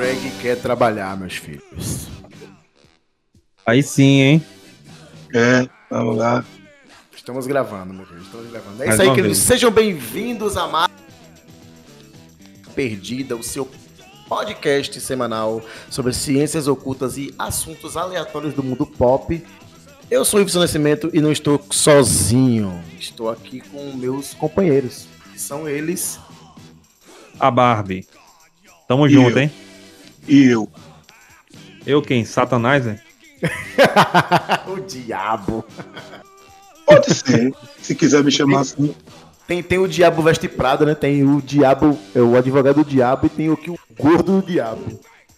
Greg quer trabalhar, meus filhos. Aí sim, hein? Vamos lá. Estamos gravando, meu filho. Estamos gravando. É Mais isso aí, uma queridos. vez. Sejam bem-vindos a mais Perdida, o seu podcast semanal sobre ciências ocultas e assuntos aleatórios do mundo pop. Eu sou o Ivo Nascimento e não estou sozinho. Estou aqui com meus companheiros, que são eles. A Barbie. Tamo E junto, eu? hein? E eu? Eu quem? Satanás, né? O diabo. Pode ser. Se quiser me chamar assim. Tem o Diabo Veste Prada, né? Tem o Diabo, o advogado do diabo, e tem o gordo do diabo.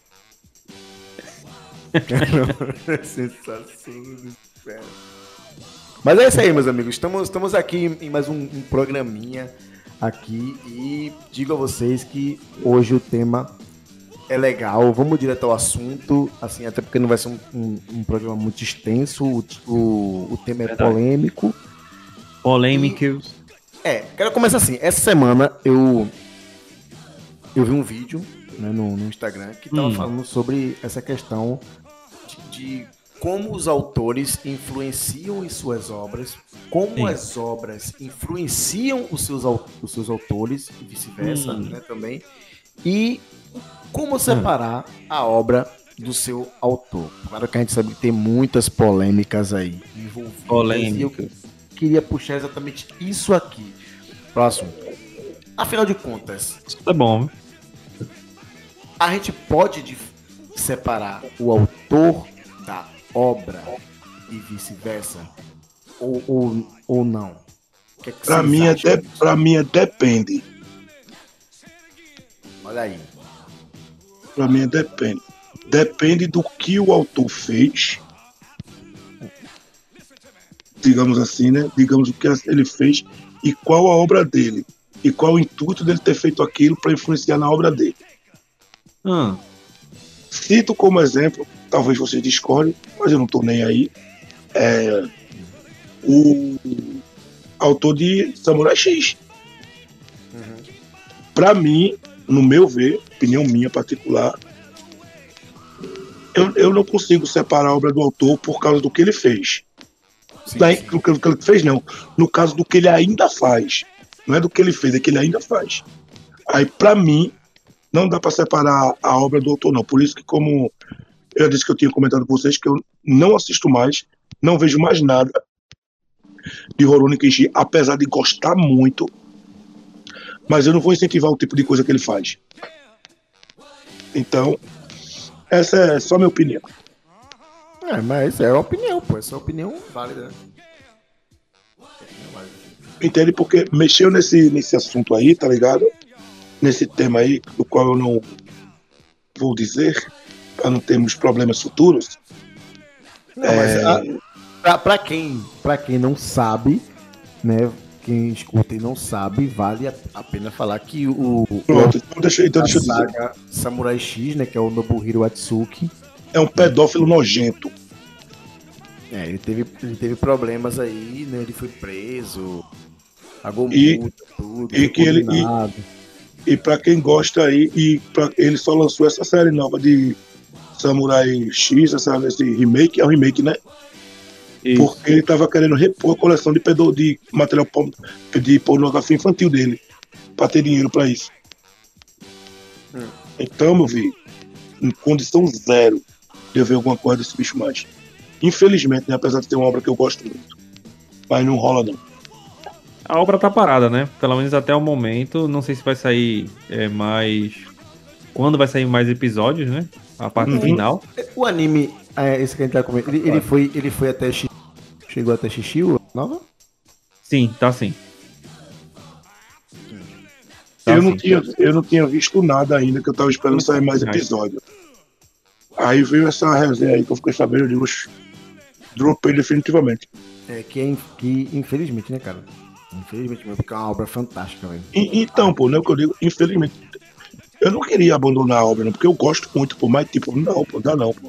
Sensação do céu. Mas é isso aí, meus amigos. Estamos aqui em mais um programinha aqui e digo a vocês que hoje o tema é legal. Vamos direto ao assunto, assim, até porque não vai ser um programa muito extenso. O tema é Verdade. polêmico. Polêmicos. Quero começar assim. Essa semana eu vi um vídeo, né, no Instagram que tava falando sobre essa questão de como os autores influenciam em suas obras, como Sim. as obras influenciam os seus autores e vice-versa, né, também, e como separar a obra do seu autor. Claro que a gente sabe que tem muitas polêmicas aí envolvidas. Polêmicas. E eu queria puxar exatamente isso aqui para o assunto. Afinal de contas, Tá bom. a gente pode separar o autor da obra e vice-versa? Ou não? O que é que Pra vocês mim, acham disso? pra mim depende. Olha aí. Pra mim depende. Depende do que o autor fez. Digamos assim, né? Digamos o que ele fez e qual a obra dele. E qual o intuito dele ter feito aquilo para influenciar na obra dele. Cito como exemplo, talvez vocês discordem, mas eu não tô nem aí. O autor de Samurai X. Para mim, no meu ver, opinião minha particular, eu não consigo separar a obra do autor por causa do que ele fez. Sim, Daí, sim. do que ele fez, não. No caso do que ele ainda faz. Não é do que ele fez, é que ele ainda faz. Aí, para mim, não dá para separar a obra do autor, não. Por isso que, como eu disse que eu tinha comentado com vocês, que eu não assisto mais, não vejo mais nada de Rurouni Kenshin, apesar de gostar muito, mas eu não vou incentivar o tipo de coisa que ele faz. Então, essa é só minha opinião. Mas é uma opinião, pô. Essa é uma opinião válida. Entende? Porque mexeu nesse assunto aí, tá ligado? Nesse tema aí, do qual eu não vou dizer, para não termos problemas futuros. Não, mas pra quem não sabe, né? Quem escuta e não sabe, vale a pena falar que Pronto, então deixa eu a dizer. saga Samurai X, né? Que é o Nobuhiro Atsuki. É um pedófilo nojento. Ele teve problemas aí, né? Ele foi preso, pagou E- multa, tudo, e foi que ele- condenado. E para quem gosta aí, ele só lançou essa série nova de Samurai X, esse remake, é um remake, né? Isso. Porque ele tava querendo repor a coleção de material de pornografia infantil dele, para ter dinheiro para isso. Então, meu filho, em condição zero de eu ver alguma coisa desse bicho mais. Infelizmente, né, apesar de ter uma obra que eu gosto muito. Mas não rola, não. A obra tá parada, né? Pelo menos até o momento. Não sei se vai sair mais. Quando vai sair mais episódios, né? A parte final. O anime, esse que a gente tá comentando, ele foi até chegou até Shishio, nova? Sim, tá sim. Tá Eu sim. não tinha visto nada ainda, que eu tava esperando sair mais episódio. Aí veio essa resenha aí que eu fiquei sabendo, eu digo, dropei definitivamente. Que infelizmente, né, cara? Infelizmente mesmo, porque é uma obra fantástica, velho. Então, pô, não é o que eu digo, infelizmente. Eu não queria abandonar a obra, não, porque eu gosto muito, pô, mas tipo, não, pô, dá não, pô.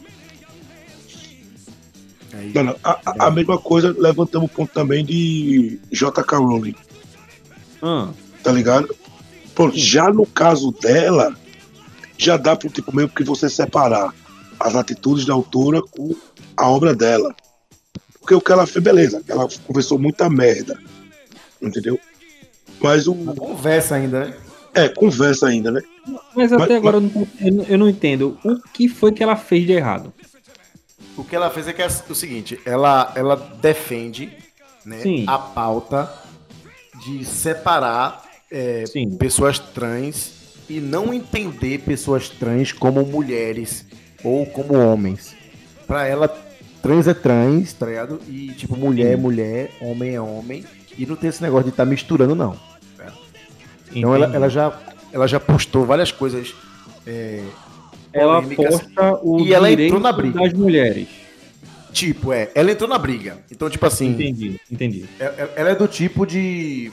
Aí, Não, não. A mesma coisa, levantamos o ponto também de J.K. Rowling, Ah, tá ligado? Pô, já no caso dela, já dá pro tipo meio que você separar as atitudes da autora com a obra dela. Porque o que ela fez, beleza, ela conversou muita merda, entendeu? Mas Conversa ainda, né? conversa ainda, né? Mas até agora eu não entendo o que foi que ela fez de errado. O que ela fez é que é o seguinte, ela defende, né, Sim. a pauta de separar Sim. pessoas trans e não entender pessoas trans como mulheres ou como homens. Pra ela, trans é trans, tá ligado? E tipo, mulher é Sim. mulher, homem é homem. E não tem esse negócio de estar misturando, não. Tá? Então ela já postou várias coisas. Ela polêmicas, posta o e ela entrou direito na briga. das mulheres. Tipo, ela entrou na briga. Então, tipo assim, Entendi. ela é do tipo de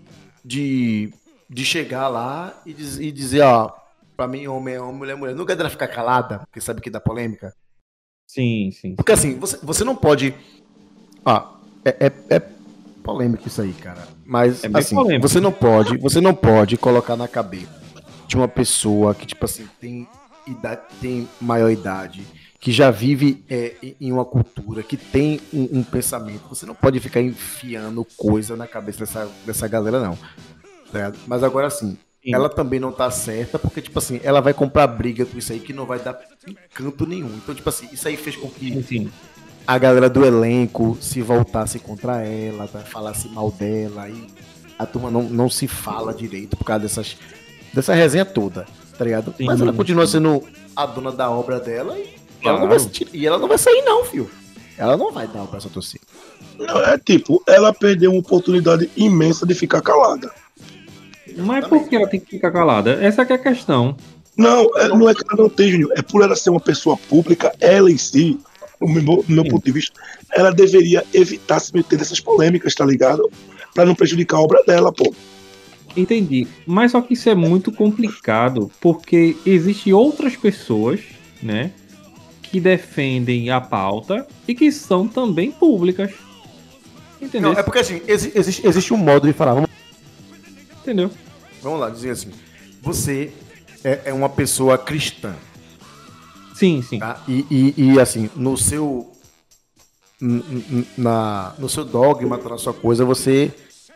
chegar lá e dizer, ó, pra mim, homem é homem, mulher é mulher. Nunca dela ficar calada, porque sabe que dá polêmica. Sim. Porque assim, você não pode. É polêmico isso aí, cara. Mas É bem assim, polêmico. você não pode colocar na cabeça de uma pessoa que, tipo assim, tem maior idade, que já vive em uma cultura, que tem um pensamento. Você não pode ficar enfiando coisa na cabeça dessa galera, não. Tá? Mas agora sim, ela também não tá certa, porque, tipo assim, ela vai comprar briga com isso aí que não vai dar em canto nenhum. Então, tipo assim, isso aí fez com que a galera do elenco se voltasse contra ela, tá? Falasse mal dela, e a turma não se fala direito por causa dessa resenha toda, tá ligado? Sim. Mas ela continua sendo a dona da obra dela e Claro. ela não vai sair não, filho. Ela não vai dar o braço a torcer. Não, tipo, ela perdeu uma oportunidade imensa de ficar calada. Mas por que ela tem que ficar calada? Essa que é a questão. Não, não é que ela não tem, Júnior. É por ela ser uma pessoa pública, ela em si, no meu ponto de vista, ela deveria evitar se meter nessas polêmicas, tá ligado? Pra não prejudicar a obra dela, pô. Entendi. Mas só que isso é muito complicado, porque existem outras pessoas, né, que defendem a pauta e que são também públicas. Entendeu? Não, é porque assim, existe um modo de falar. Entendeu? Vamos lá, dizer assim. Você é uma pessoa cristã. Sim. Tá? E assim, no seu dogma, na sua coisa, você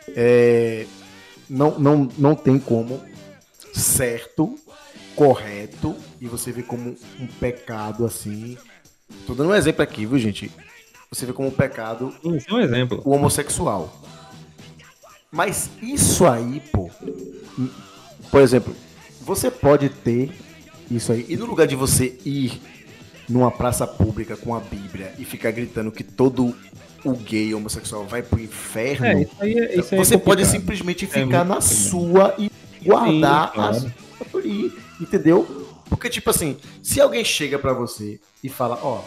não tem como certo, correto, e você vê como um pecado assim. Tô dando um exemplo aqui, viu, gente? Você vê como um pecado Isso é um exemplo. o homossexual. Mas isso aí, pô, por exemplo, você pode ter isso aí, e no lugar de você ir numa praça pública com a Bíblia e ficar gritando que todo o gay homossexual vai pro inferno, isso aí você pode complicado. simplesmente ficar na muito sua e guardar Sim, claro. a sua ali, entendeu? Porque, tipo assim, se alguém chega pra você e fala, ó,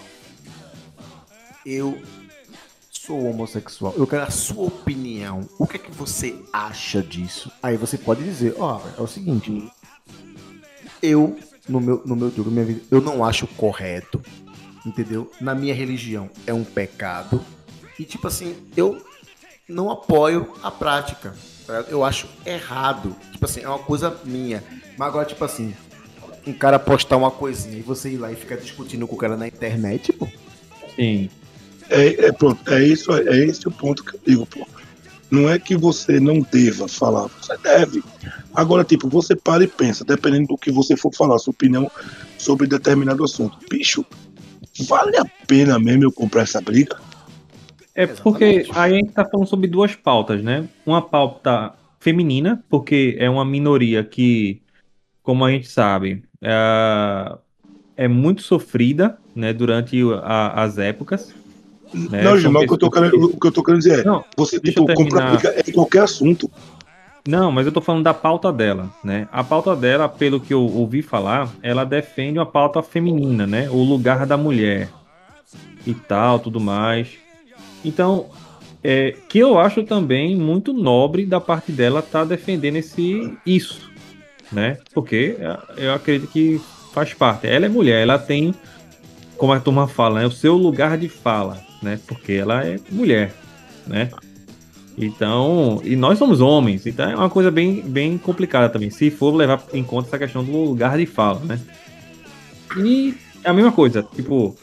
eu sou homossexual, eu quero a sua opinião, o que é que você acha disso? Aí você pode dizer, ó, é o seguinte, eu, no meu jogo, minha vida, eu não acho correto, entendeu? Na minha religião é um pecado, e tipo assim, eu não apoio a prática, tá? Eu acho errado, tipo assim, é uma coisa minha, mas agora, tipo assim, um cara postar uma coisinha e você ir lá e ficar discutindo com o cara na internet, pô. Sim. Pronto, é esse o ponto que eu digo, pô. Não é que você não deva falar, você deve. Agora, tipo, você para e pensa, dependendo do que você for falar, sua opinião sobre determinado assunto. Bicho, vale a pena mesmo eu comprar essa briga? É porque aí a gente tá falando sobre duas pautas, né? Uma pauta feminina, porque é uma minoria que, como a gente sabe, é muito sofrida, né, durante as épocas. Né? Não, São Gilmar, o que eu tô querendo dizer é, Não, você deixa eu tipo, compra terminar. briga em qualquer assunto. Não, mas eu tô falando da pauta dela, né? A pauta dela, pelo que eu ouvi falar, ela defende uma pauta feminina, né? O lugar da mulher e tal, tudo mais. Então, que eu acho também muito nobre da parte dela tá defendendo isso, né? Porque eu acredito que faz parte. Ela é mulher, ela tem, como a turma fala, né? O seu lugar de fala, né? Porque ela é mulher, né? Então, e nós somos homens, então é uma coisa bem complicada também, se for levar em conta essa questão do lugar de fala, né? E é a mesma coisa, tipo,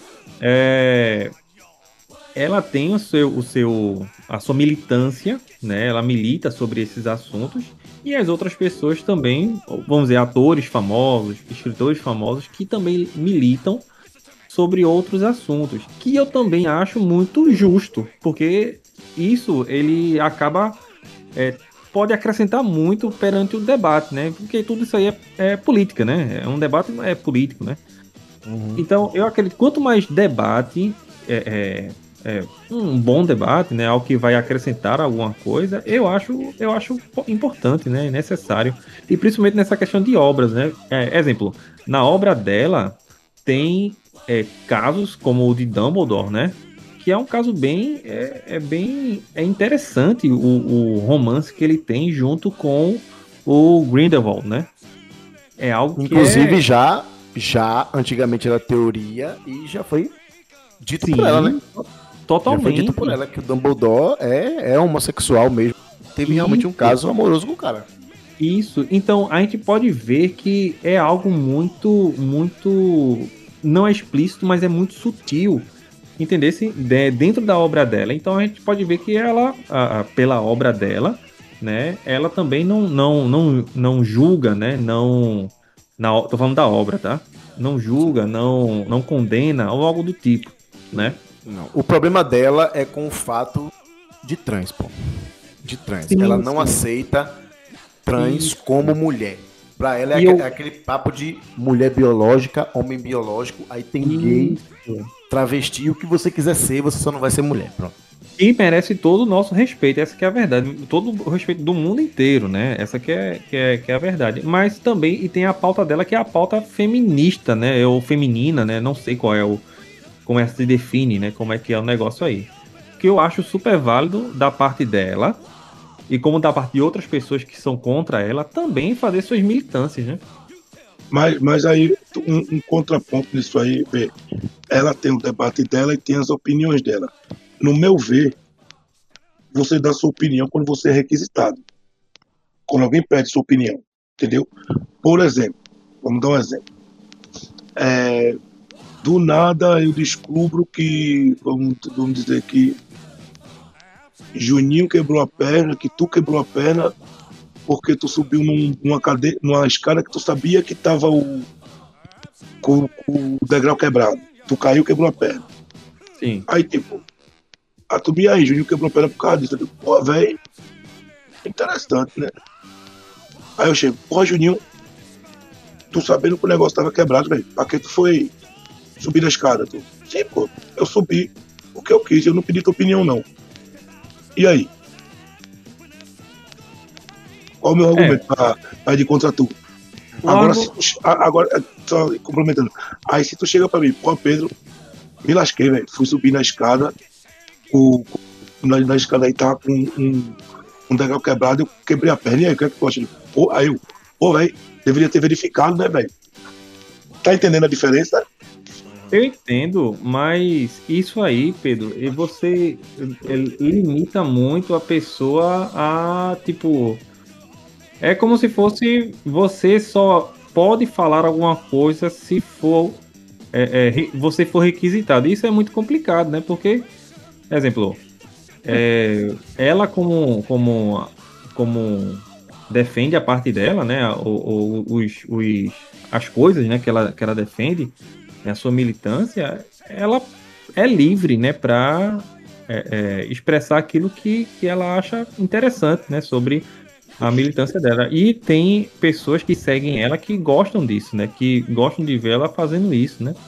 ela tem a sua militância, né? Ela milita sobre esses assuntos, e as outras pessoas também, vamos dizer, atores famosos, escritores famosos, que também militam sobre outros assuntos, que eu também acho muito justo, porque isso ele acaba pode acrescentar muito perante o debate, né? Porque tudo isso aí é política, né? É um debate político, né? Então eu acredito que quanto mais debate um bom debate, né? Algo que vai acrescentar alguma coisa, eu acho importante, né? Necessário, e principalmente nessa questão de obras, né? Exemplo, na obra dela tem casos como o de Dumbledore, né? Que é um caso bem interessante o romance que ele tem junto com o Grindelwald, né? É algo que Inclusive, já antigamente era teoria e já foi dito por ela, né? Já foi dito por totalmente. ela que o Dumbledore é homossexual mesmo. Teve realmente um caso amoroso com o cara. Isso. Então a gente pode ver que é algo muito, muito, não é explícito, mas é muito sutil, entendesse? Dentro da obra dela. Então a gente pode ver que ela, pela obra dela, né? Ela também não julga, né? Tô falando da obra, tá? Não julga, não condena ou algo do tipo, né? Não. O problema dela é com o fato de trans, pô. De trans. Sim, Ela não sim. aceita trans Isso. como mulher. Pra ela é E eu- aquele papo de mulher biológica, homem biológico, aí tem gay, Isso. travesti, o que você quiser ser, você só não vai ser mulher. Pronto. E merece todo o nosso respeito, essa que é a verdade. Todo o respeito do mundo inteiro, né? Essa que é a verdade. Mas também, e tem a pauta dela, que é a pauta feminista, né? Ou feminina, né? Não sei como é que se define, né? Como é que é o negócio aí. Que eu acho super válido da parte dela, e como da parte de outras pessoas que são contra ela, também fazer suas militâncias, né? Mas aí, um contraponto nisso aí, vê, ela tem o debate dela e tem as opiniões dela. No meu ver, você dá sua opinião quando você é requisitado. Quando alguém pede sua opinião, entendeu? Por exemplo, vamos dar um exemplo. Do nada eu descubro que, vamos dizer que Juninho quebrou a perna, que tu quebrou a perna porque tu subiu numa escada que tu sabia que tava com o degrau quebrado. Tu caiu, quebrou a perna. Sim. Aí, tipo, tu me aí, Juninho quebrou a perna por causa disso. Eu digo, pô, velho, interessante, né? Aí eu chego, pô, Juninho, tu sabendo que o negócio tava quebrado, velho, pra que tu foi subir na escada? Tu? Sim, pô, eu subi porque eu quis, eu não pedi tua opinião, não. E aí? Qual o meu argumento pra ir contra tu? Agora, só complementando. Aí se tu chega pra mim, pô, Pedro, me lasquei, velho. Fui subir na escada, na escada aí tava com um degrau quebrado, eu quebrei a perna. E aí, o que é que tu acha? Pô, aí eu, pô, velho, deveria ter verificado, né, velho? Tá entendendo a diferença? Eu entendo, mas isso aí, Pedro, e você limita muito a pessoa a, tipo, é como se fosse você só pode falar alguma coisa se for você for requisitado. Isso é muito complicado, né? Porque, exemplo, ela como defende a parte dela, né? As coisas, né? Que ela defende, né, a sua militância, ela é livre, né? Para expressar aquilo que ela acha interessante, né? Sobre a militância dela. E tem pessoas que seguem ela que gostam disso, né? Que gostam de ver ela fazendo isso, né?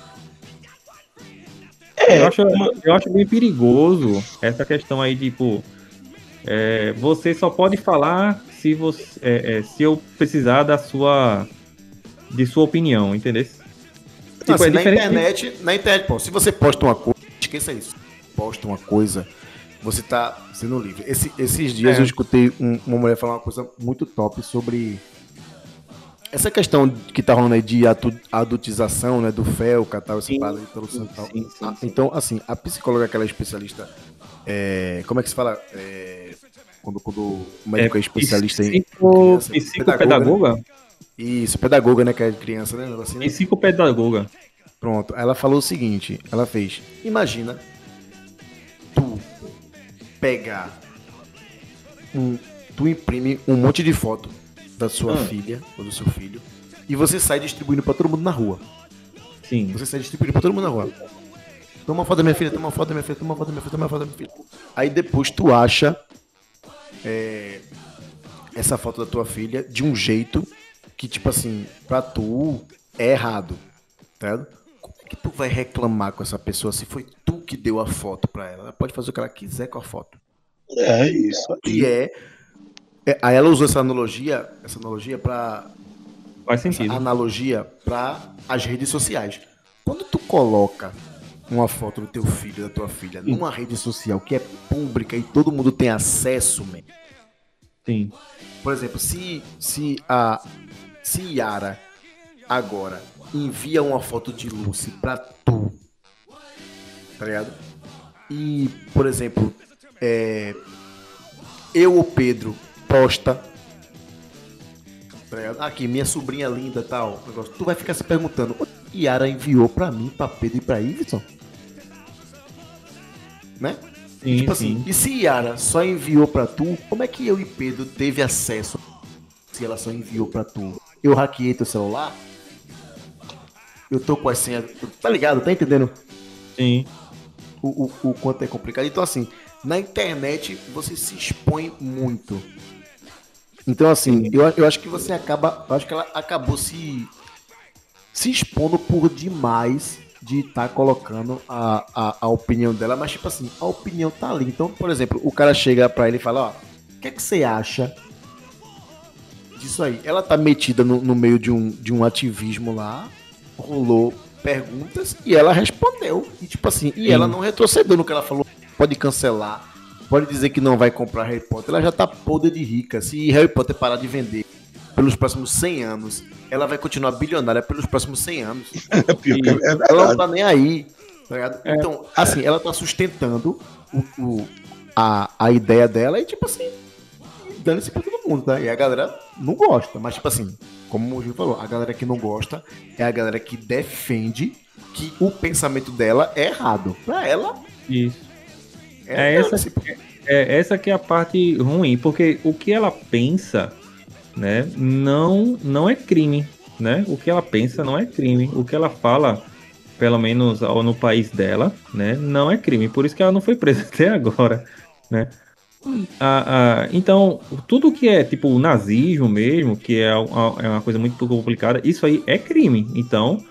Eu acho, eu acho bem perigoso essa questão aí, tipo, você só pode falar se se eu precisar de sua opinião, entendeu? Tipo, Assim, é diferente. na internet, pô, se você posta uma coisa, esqueça isso. Posta uma coisa, você tá sendo livre. Esses dias eu escutei uma mulher falar uma coisa muito top sobre essa questão que tá rolando aí de adultização, né, do FELCA, tal, essa parada de introdução e tal. Sim. Então, assim, a psicóloga, aquela especialista, como é que se fala? Quando o médico é especialista em criança. Psicopedagoga? Né? Isso, pedagoga, né? Que é de criança, né? Assim, né? Psicopedagoga. Pronto. Ela falou o seguinte, ela fez, imagina tu pegar tu imprime um monte de foto da sua filha ou do seu filho e você sai distribuindo pra todo mundo na rua. Sim. Você sai distribuindo pra todo mundo na rua. Toma uma foto da minha filha, toma uma foto da minha filha, toma uma foto da minha filha, toma uma foto da minha filha. Aí depois tu acha essa foto da tua filha de um jeito que, tipo assim, pra tu é errado, tá ligado? Como é que tu vai reclamar com essa pessoa se foi tu que deu a foto pra ela? Ela pode fazer o que ela quiser com a foto. É isso. Que aí ela usou essa analogia pra... Faz sentido. Essa analogia pra as redes sociais. Quando tu coloca uma foto do teu filho, da tua filha, numa rede social que é pública e todo mundo tem acesso, man. Sim. Por exemplo, se Yara agora envia uma foto de Lucy pra tu, tá ligado? E, por exemplo, eu ou Pedro posta, tá ligado? Aqui, minha sobrinha linda e tal, negócio. Tu vai ficar se perguntando, Yara enviou pra mim, pra Pedro e pra Iveson? Né? Sim, tipo assim, e se Yara só enviou pra tu, como é que eu e Pedro teve acesso se ela só enviou pra tu? Eu hackeei teu celular? Eu tô com as senhas, tá ligado? Tá entendendo? Sim. O quanto é complicado. Então, assim, na internet você se expõe muito. Então, assim, eu acho que você acaba. Eu acho que ela acabou se expondo por demais de estar colocando a opinião dela, mas, tipo assim, a opinião tá ali. Então, por exemplo, o cara chega pra ele e fala: ó, o que é que você acha disso aí? Ela tá metida no meio de um ativismo lá, rolou perguntas e ela respondeu. E tipo assim, ela não retrocedeu no que ela falou. Pode cancelar, pode dizer que não vai comprar Harry Potter. Ela já tá podre de rica. Se Harry Potter parar de vender pelos próximos 100 anos, ela vai continuar bilionária pelos próximos 100 anos. Ela não tá nem aí, tá ligado? Então, assim, ela tá sustentando a ideia dela e tipo assim, dando-se pra todo mundo, tá? E a galera não gosta, mas tipo assim, como o Gil falou, a galera que não gosta é a galera que defende que o pensamento dela é errado. Pra ela... Isso. Essa que é a parte ruim, porque o que ela pensa, né, não é crime, né? O que ela pensa não é crime. O que ela fala, pelo menos no país dela, né, não é crime. Por isso que ela não foi presa até agora, né? Então, tudo que é tipo o nazismo mesmo, que é uma coisa muito complicada, isso aí é crime. Então,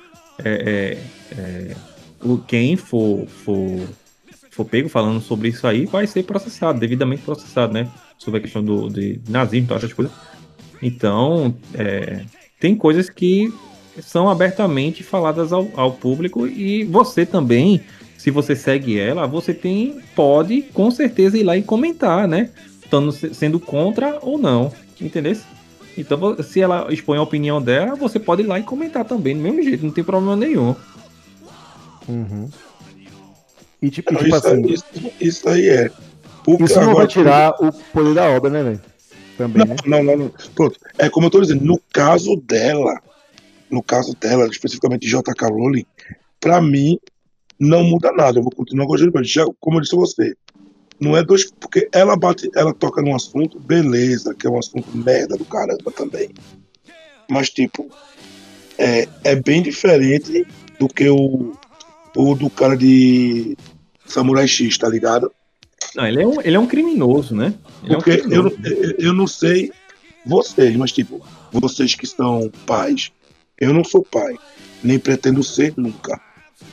quem for pego falando sobre isso aí vai ser processado, devidamente processado, né? Sobre a questão de nazismo e todas essas coisas. Então, tem coisas que são abertamente faladas ao público e você também, se você segue ela, você pode com certeza ir lá e comentar, né? Sendo contra ou não, entendeu? Então, se ela expõe a opinião dela, você pode ir lá e comentar também, do mesmo jeito, não tem problema nenhum. Uhum. E tipo isso, assim... Isso aí é... Isso não vai tirar o poder da obra, né, velho? Também, né? Não. Pronto. É como eu tô dizendo, no caso dela, especificamente de J.K. Rowling, pra mim, não muda nada. Eu vou continuar gostando, mas já, como eu disse a você, não é dois... Porque ela toca num assunto, beleza, que é um assunto merda do caramba também. Mas, tipo, é bem diferente do que o do cara de Samurai X, tá ligado? Não, ele é um criminoso, né? Porque eu não sei vocês, mas tipo, vocês que são pais, eu não sou pai, nem pretendo ser nunca.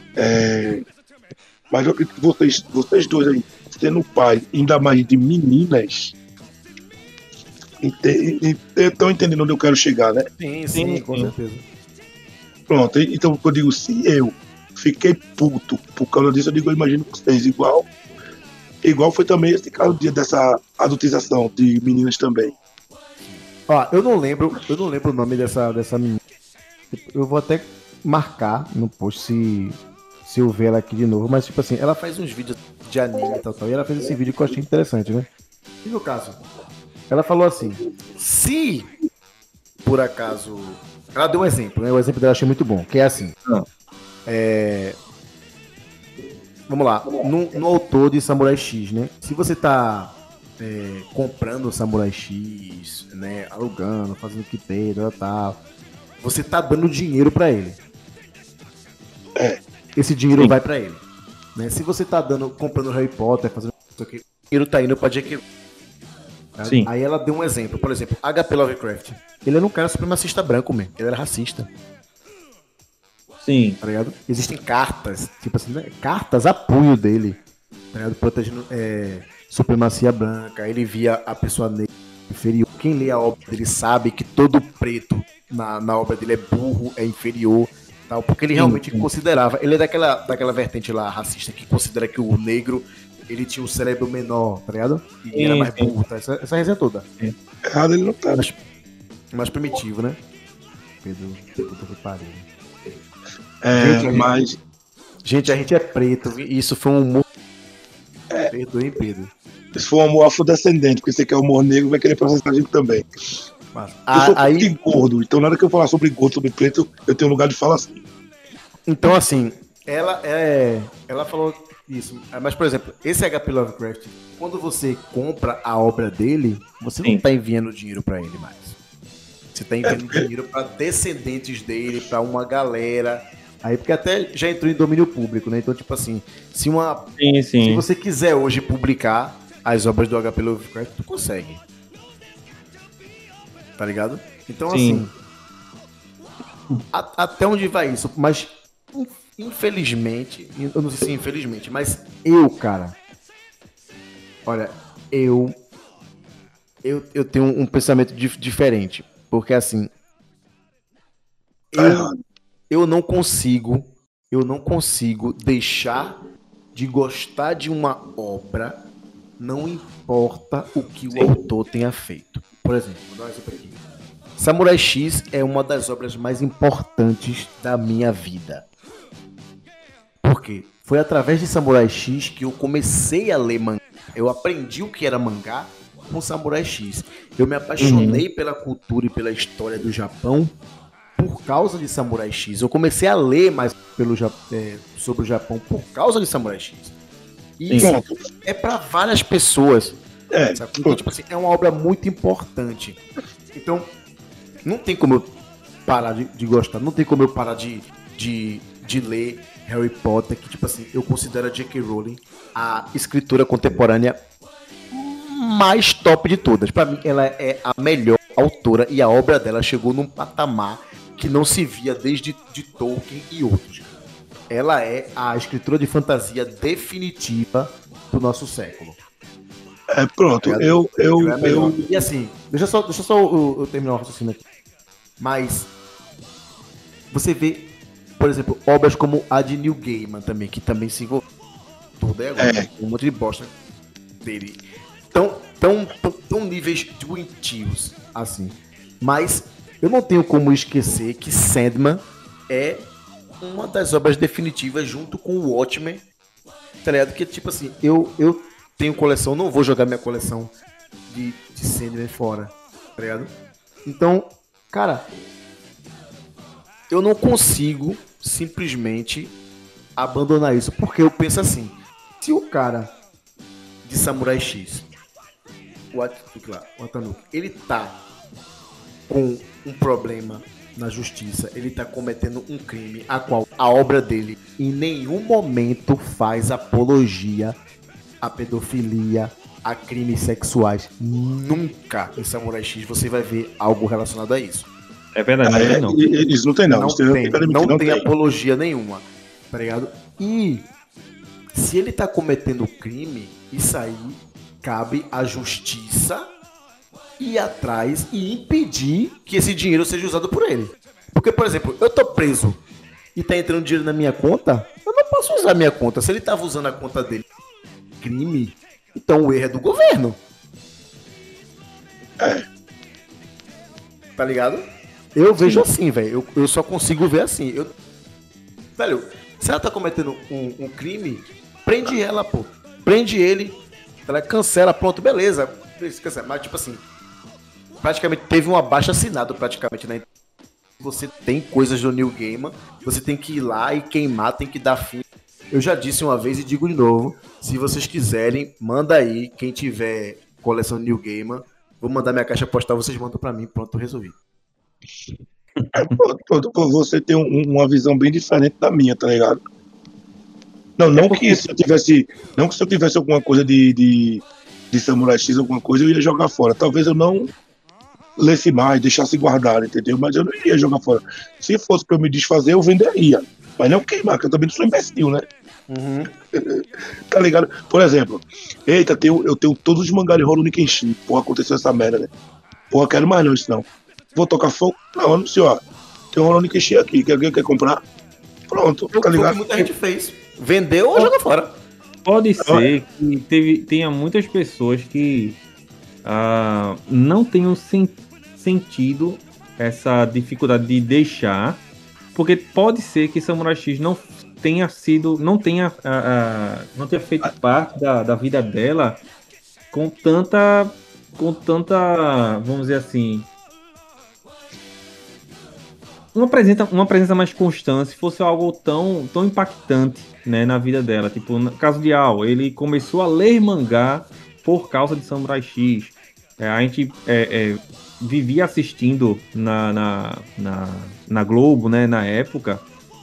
Mas eu acredito que vocês dois aí, sendo pai, ainda mais de meninas, estão entendendo onde eu quero chegar, né? Sim, com certeza. Pronto, então eu digo, se eu fiquei puto por causa disso, eu digo, eu imagino vocês, igual foi também esse caso dessa adultização de meninas também. Eu não lembro o nome dessa menina. Eu vou até marcar no post se eu ver ela aqui de novo, mas tipo assim, ela faz uns vídeos de anime e tal, e ela fez esse vídeo que eu achei interessante, né? E no caso, ela falou assim, se por acaso... Ela deu um exemplo, né? O exemplo dela eu achei muito bom, que é assim. Vamos lá, no autor de Samurai X, né? Se você tá comprando o Samurai X, né? Alugando, fazendo Wikipedia, tal, você tá dando dinheiro pra ele. Esse dinheiro vai pra ele. Né? Se você tá comprando Harry Potter, fazendo isso aqui, o dinheiro tá indo pra J.K. Sim. Aí ela deu um exemplo, por exemplo, H.P. Lovecraft. Ele era um cara supremacista branco mesmo, ele era racista. Sim. Tá ligado? Existem cartas, tipo assim, né? Cartas a punho dele, tá ligado? Protegendo supremacia branca. Ele via a pessoa negra inferior. Quem lê a obra dele sabe que todo preto na obra dele é burro, é inferior, tal, porque ele realmente considerava. Ele é daquela vertente lá racista que considera que o negro ele tinha um cérebro menor, tá ligado? E era mais burro, tá? Essa resenha toda. Errado ele não tá. Mais primitivo, né? Pedro, puta que pariu. Mas... Gente, a gente é preto, e isso foi um humor. Perdoe, Pedro. Se for um humor afrodescendente, porque você quer humor negro, vai querer processar a gente também. Eu sou aí gordo, então na hora que eu falar sobre gordo, sobre preto, eu tenho lugar de falar assim. Então, assim, ela falou isso. Mas, por exemplo, esse H.P. Lovecraft, quando você compra a obra dele, você não tá enviando dinheiro pra ele mais. Você tá enviando dinheiro pra descendentes dele, pra uma galera. Aí, porque até já entrou em domínio público, né? Então, tipo assim, se você quiser hoje publicar as obras do H.P. Lovecraft, tu consegue. Tá ligado? Então, assim, até onde vai isso? Mas, infelizmente, eu não sei se infelizmente, mas cara, olha, eu tenho um pensamento diferente. Porque, assim, eu não consigo deixar de gostar de uma obra, não importa o que o autor tenha feito. Por exemplo, vou dar um exemplo aqui. Samurai X é uma das obras mais importantes da minha vida. Por quê? Foi através de Samurai X que eu comecei a ler mangá. Eu aprendi o que era mangá com Samurai X. Eu me apaixonei pela cultura e pela história do Japão por causa de Samurai X. Eu comecei a ler mais sobre o Japão por causa de Samurai X. E isso é para várias pessoas. Então, tipo assim, é uma obra muito importante. Então, não tem como eu parar de gostar, não tem como eu parar de ler Harry Potter, que, tipo assim, eu considero a J.K. Rowling a escritora contemporânea mais top de todas. Pra mim, ela é a melhor autora e a obra dela chegou num patamar que não se via desde de Tolkien e outros. Ela é a escritora de fantasia definitiva do nosso século. Pronto, eu... E assim, deixa só eu terminar o raciocínio aqui. Mas você vê, por exemplo, obras como a de Neil Gaiman também, que também se envolveu tudo agora, um monte de bosta dele. Tão níveis doentios, assim. Mas eu não tenho como esquecer que Sandman é uma das obras definitivas junto com o Watchmen, tá ligado? Que, tipo assim, eu tenho coleção, não vou jogar minha coleção de Sandman fora, tá ligado? Então, cara, eu não consigo simplesmente abandonar isso, porque eu penso assim, se o cara de Samurai X, o Watanuki, ele tá com um problema na justiça, ele tá cometendo um crime a qual a obra dele em nenhum momento faz apologia à pedofilia, a crimes sexuais. Nunca em Samurai X você vai ver algo relacionado a isso. É verdade, não. Isso não tem, não. Não tem apologia nenhuma, tá ligado? E se ele tá cometendo crime, isso aí cabe à justiça ir atrás e impedir que esse dinheiro seja usado por ele. Porque, por exemplo, eu tô preso e tá entrando dinheiro na minha conta, eu não posso usar a minha conta. Se ele tava usando a conta dele crime, então o erro é do governo. Tá ligado? Eu vejo assim, velho. Eu só consigo ver assim. Velho, se ela tá cometendo um crime, prende ela, pô. Prende ele, ela cancela, pronto, beleza. Mas, tipo assim, praticamente teve um abaixo-assinado, praticamente, né? Você tem coisas do New Gamer, você tem que ir lá e queimar, tem que dar fim. Eu já disse uma vez e digo de novo, se vocês quiserem, manda aí, quem tiver coleção New Gamer, vou mandar minha caixa postal, vocês mandam pra mim, pronto, resolvi. Pronto, você tem uma visão bem diferente da minha, tá ligado? Não que se eu tivesse alguma coisa de Samurai X, alguma coisa, eu ia jogar fora. Talvez eu não lesse mais, deixasse guardado, entendeu? Mas eu não iria jogar fora. Se fosse pra eu me desfazer, eu venderia. Mas não queimar, que eu também não sou imbecil, né? Uhum. Tá ligado? Por exemplo, eita, eu tenho todos os mangás de Rurouni Kenshin. Porra, aconteceu essa merda, né? Porra, quero mais não isso não. Vou tocar fogo? Não, anuncio, ó. Tem um Rurouni Kenshin aqui, quer comprar? Pronto, tá ligado? Muita gente fez. Vendeu ou joga fora. Pode ser que tenha muitas pessoas que não tenham sentido essa dificuldade de deixar, porque pode ser que Samurai X não tenha feito parte da vida dela com tanta, vamos dizer assim, uma presença mais constante, se fosse algo tão impactante, né, na vida dela. Tipo, no caso de Ao, ele começou a ler mangá por causa de Samurai X. A gente vivia assistindo na Globo, né, na época,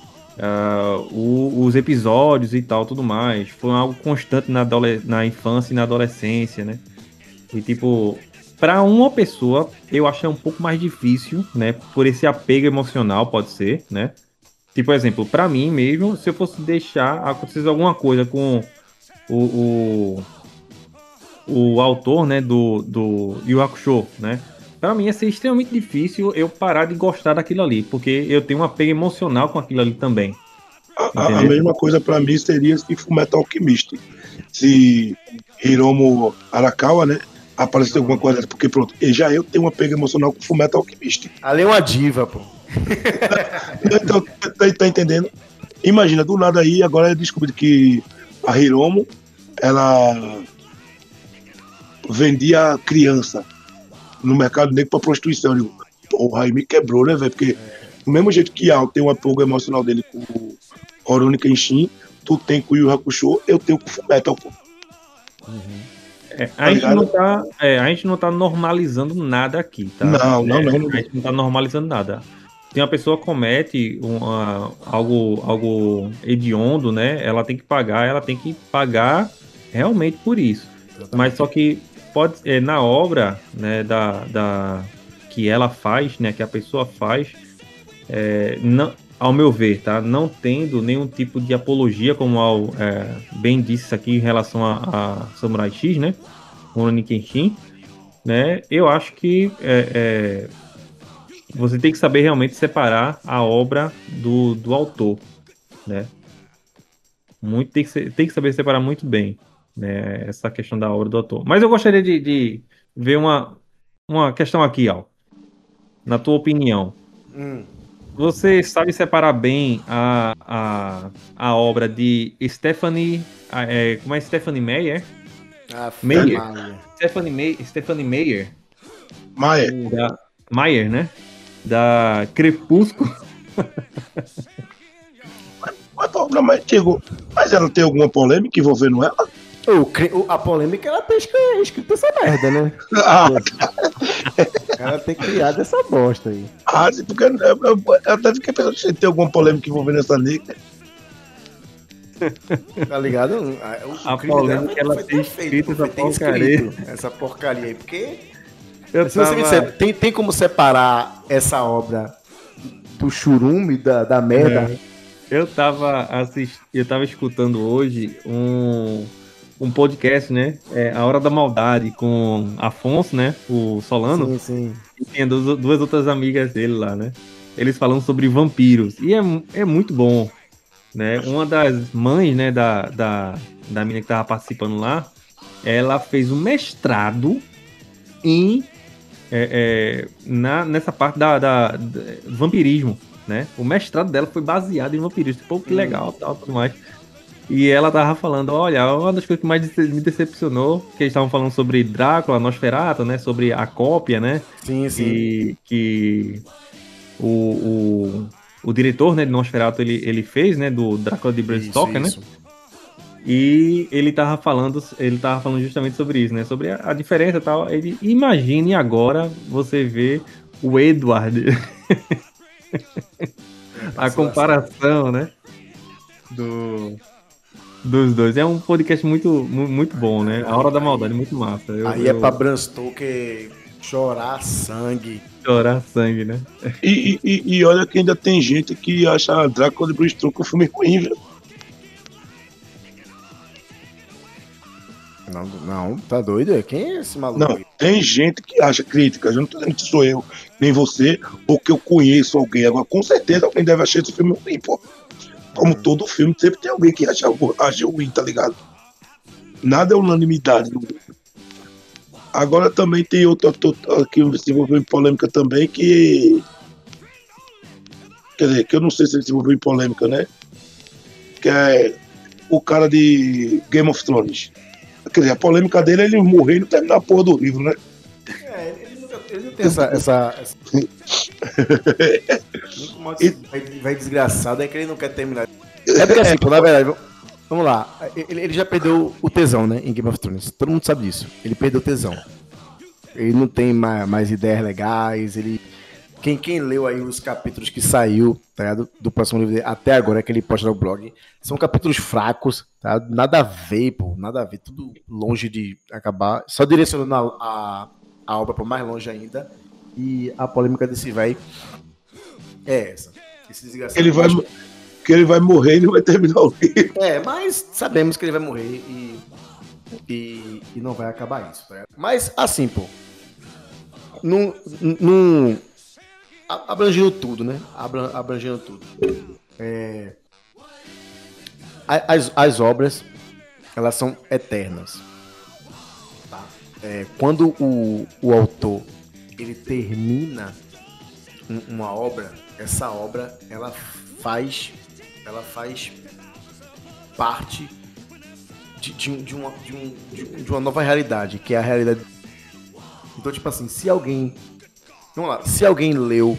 os episódios e tal, tudo mais. Foi algo constante na infância e na adolescência, né? E, tipo, para uma pessoa, eu acho um pouco mais difícil, né? Por esse apego emocional, pode ser, né? Tipo, exemplo, para mim mesmo, se eu fosse deixar acontecer alguma coisa com o autor, né, do Yu Hakusho, né? Para mim ia ser extremamente difícil eu parar de gostar daquilo ali, porque eu tenho um apego emocional com aquilo ali também. A mesma coisa pra mim seria se Fullmetal Alchemist. Se Hiromu Arakawa, né, aparecer alguma coisa, porque pronto, já eu tenho um apego emocional com Fullmetal Alchemist. Ali é uma diva, pô. Então, tá entendendo? Imagina, do nada aí, agora eu descobri que a Hiromu, ela vendia criança no mercado negro pra prostituição. Eu digo, porra, aí me quebrou, né, velho? Porque do mesmo jeito que Al tem um apego emocional dele com o Rurouni Kenshin, tu tem com o Yu Hakusho, eu tenho com o Fullmetal, pô. A gente não tá normalizando nada aqui, tá? Não. A gente não tá normalizando nada. Se uma pessoa comete algo hediondo, né? Ela tem que pagar realmente por isso. Exatamente. Mas só que na obra, né, que ela faz, né, que a pessoa faz, não, ao meu ver, tá? Não tendo nenhum tipo de apologia, como bem disse aqui em relação a Samurai X, né? Rurouni Kenshin, né? Eu acho que você tem que saber realmente separar a obra do autor, né? Tem que saber separar muito bem, né, essa questão da obra do autor. Mas eu gostaria de ver uma questão aqui, Al. Na tua opinião, você sabe separar bem a obra de Stephanie... como é Stephanie Meyer? Meyer. Stephanie Meyer. Meyer, né? Da Crepúsculo. Mas ela tem alguma polêmica envolvendo ela? A polêmica ela tem escrito essa merda, né? Ela tem criado essa bosta aí. Porque eu até fiquei pensando se tem alguma polêmica envolvendo essa nega. Tá ligado? A polêmica ela tem escrito essa porcaria aí, porque tem como separar essa obra do churume, da merda? Eu tava escutando hoje um podcast, né? A Hora da Maldade, com Afonso, né? O Solano. Sim. E tinha duas outras amigas dele lá, né? Eles falando sobre vampiros. E é muito bom, né? Uma das mães, né, da menina que tava participando lá, ela fez um mestrado nessa parte da vampirismo, né? O mestrado dela foi baseado em vampirismo. Pô, que legal, tal, tudo mais. E ela tava falando, olha, uma das coisas que mais me decepcionou, que eles estavam falando sobre Drácula, Nosferatu, né? Sobre a cópia, né? Sim, sim. Que o, o, o diretor, né, de Nosferatu, ele fez, né? Do Drácula de Bram Isso, Stoker, né? isso. E ele tava falando justamente sobre isso, né? Sobre a diferença e tal. Ele, imagine agora você ver o Edward, Pra a se lascar. comparação, né? Do, dos dois. É um podcast muito bom, né? A Hora da Maldade, muito massa. Aí é pra Bram Stoker chorar sangue. Chorar sangue, né? E olha que ainda tem gente que acha Drácula de Bram Stoker um filme ruim, velho. Não, não, tá doido? Quem é esse maluco Não, aí? tem gente que acha críticas. Eu não tô dizendo que sou eu, nem você, ou que eu conheço alguém. Agora, com certeza, alguém deve achar esse filme ruim, pô. Como todo filme, sempre tem alguém que acha ruim, tá ligado? Nada é unanimidade no mundo. Agora também tem outro ator que se envolveu em polêmica também, que. Quer dizer, que eu não sei se ele se envolveu em polêmica, né? Que é o cara de Game of Thrones. Quer dizer, a polêmica dele é ele morrer e não terminar a porra do livro, né? Ele não tem essa... vai desgraçado, é que ele não quer terminar. É porque assim, pô, na verdade, vamos lá. Ele já perdeu o tesão, né, em Game of Thrones. Todo mundo sabe disso. Ele perdeu o tesão. Ele não tem mais ideias legais. Quem leu aí os capítulos que saiu, tá ligado? Do próximo livro dele, até agora, que ele posta no blog, são capítulos fracos, tá? Nada a ver, pô. Nada a ver. Tudo longe de acabar. Só direcionando a obra para mais longe ainda. E a polêmica desse véi é essa. Esse desgraçado. Ele vai morrer e não vai terminar o livro. Mas sabemos que ele vai morrer e não vai acabar isso, tá ligado? Mas assim, pô. Não abrangendo tudo, né? Abrangendo tudo. As obras, elas são eternas. Tá? Quando o autor ele termina uma obra, essa obra ela faz parte de uma nova realidade, que é a realidade. Então, tipo assim, se alguém leu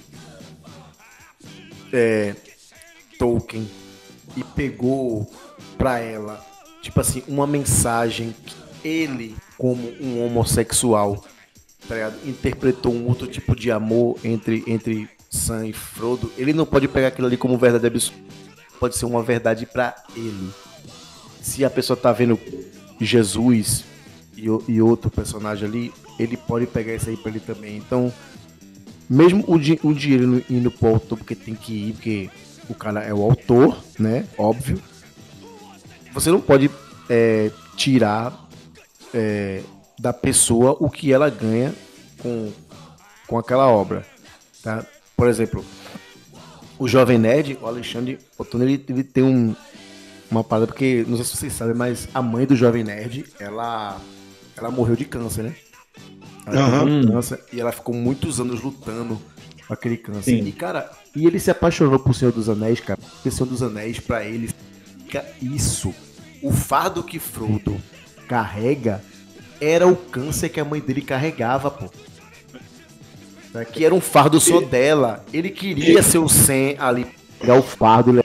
Tolkien e pegou pra ela, tipo assim, uma mensagem que ele, como um homossexual, tá ligado, interpretou um outro tipo de amor entre Sam e Frodo, ele não pode pegar aquilo ali como verdade absoluta. Pode ser uma verdade pra ele. Se a pessoa tá vendo Jesus e outro personagem ali, ele pode pegar isso aí pra ele também. Então, mesmo o dinheiro indo pro autor, porque tem que ir, porque o cara é o autor, né? Óbvio. Você não pode tirar da pessoa o que ela ganha com aquela obra, tá? Por exemplo, o Jovem Nerd, o Alexandre Ottoni, ele tem uma parada, porque, não sei se vocês sabem, mas a mãe do Jovem Nerd, ela morreu de câncer, né? Ela teve câncer e ela ficou muitos anos lutando com aquele câncer. Sim. E, cara, ele se apaixonou por Senhor dos Anéis, cara. Porque Senhor dos Anéis, pra ele, fica isso. O fardo que Frodo carrega era o câncer que a mãe dele carregava, pô. Que era um fardo só dela. Ele queria ser o Sam ali, pegar o fardo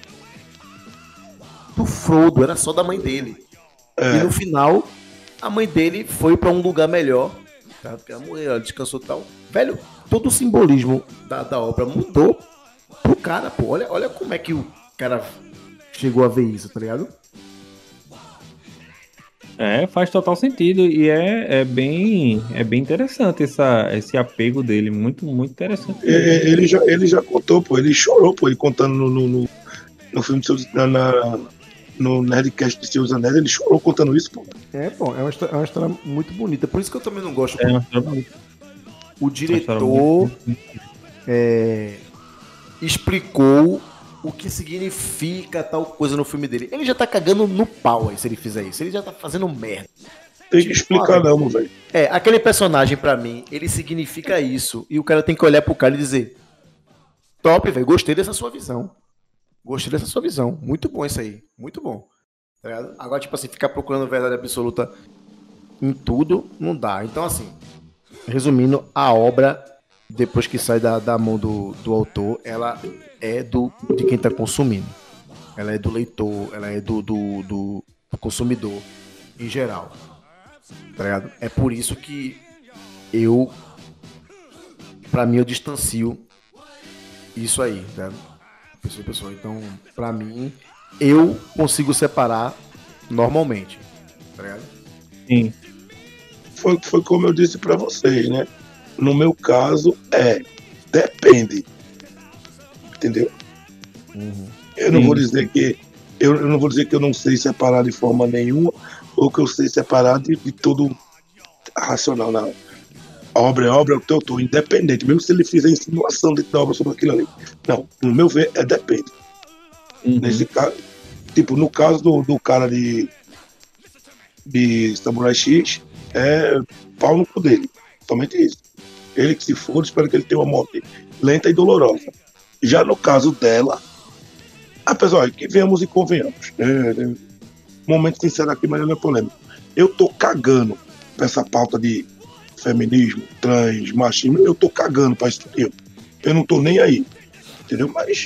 do Frodo, era só da mãe dele. E no final, a mãe dele foi pra um lugar melhor, tá? Porque ela morreu, ela descansou e tal. Velho, todo o simbolismo da obra mudou pro cara, pô. Olha como é que o cara chegou a ver isso, tá ligado? Faz total sentido e é bem interessante esse apego dele, muito interessante. Ele já contou, pô, ele chorou, pô, ele contando no filme no Nerdcast de Senhor dos Anéis, ele chorou contando isso, pô. Pô, é uma história muito bonita. Por isso que eu também não gosto. Uma história bonita. O diretor explicou o que significa tal coisa no filme dele. Ele já tá cagando no pau aí, se ele fizer isso. Ele já tá fazendo merda. Tem que explicar não, velho. Aquele personagem pra mim, ele significa isso. E o cara tem que olhar pro cara e dizer: top, velho, gostei dessa sua visão. Gostei dessa sua visão. Muito bom isso aí. Muito bom. Tá ligado? Agora, tipo assim, ficar procurando verdade absoluta em tudo, não dá. Então, assim, resumindo, a obra, depois que sai da mão do autor, ela é de quem tá consumindo. Ela é do leitor, ela é do consumidor em geral. Tá ligado? É por isso que pra mim, eu distancio isso aí, tá ligado? Pessoa. Então, pra mim, eu consigo separar normalmente, tá ligado? Sim. Foi como eu disse pra vocês, né? No meu caso, depende. Entendeu? Eu não vou dizer que eu não vou dizer que eu não sei separar de forma nenhuma ou que eu sei separar de todo racional. Não. A obra é obra, eu tô independente, mesmo se ele fizer insinuação dentro da obra sobre aquilo ali. Não, no meu ver, depende. Nesse caso, tipo, no caso do cara de Samurai X, é pau no cu dele. Somente isso. Ele que se for, espero que ele tenha uma morte lenta e dolorosa. Já no caso dela, apesar que venhamos e convenhamos, momento sincero aqui, mas não é polêmico. Eu tô cagando pra essa pauta de feminismo, trans, machismo, eu tô cagando pra isso tudo. Eu não tô nem aí, entendeu?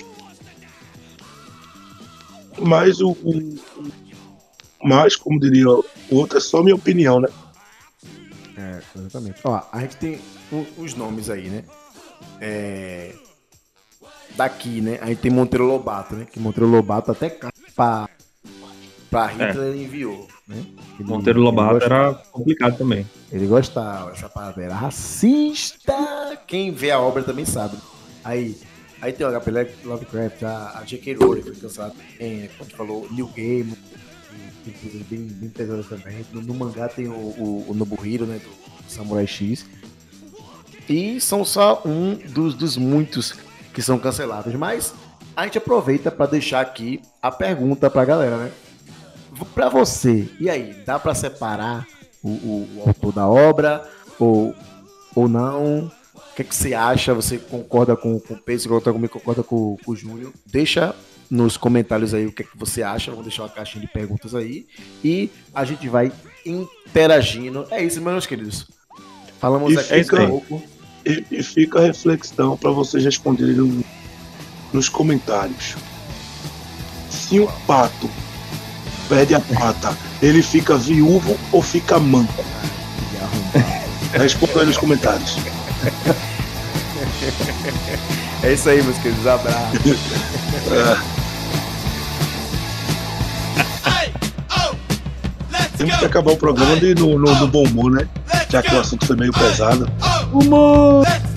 Mas como diria o outro, é só minha opinião, né? Exatamente. Ó, a gente tem os nomes aí, né? Daqui, né? A gente tem Monteiro Lobato, né? Que Monteiro Lobato até pra Hitler ele enviou, né? Monteiro Lobato era complicado também. Ele gostava, essa parada era racista. Quem vê a obra também sabe. Aí tem o HP Lovecraft, a J.K. Rowling foi cansada. Como a gente falou, New Game, tem coisas bem pesadas também. No mangá tem o Nobuhiro, né? Do Samurai X. E são só um dos muitos que são cancelados. Mas a gente aproveita para deixar aqui a pergunta pra galera, né? Pra você, e aí, dá pra separar o autor da obra ou não? O que você acha? Você concorda com o Pedro? Concorda com o Júnior? Deixa nos comentários aí o que você acha. Vamos deixar uma caixinha de perguntas aí e a gente vai interagindo. É isso, meus queridos. Falamos aqui um pouco. E fica a reflexão para vocês responderem nos comentários. Se um pato perde a pata, ele fica viúvo ou fica manco? Responda aí nos comentários. É isso aí, meus queridos. Abraço. Temos que acabar o programa no bom humor, né? Já que o assunto foi meio pesado. Humor!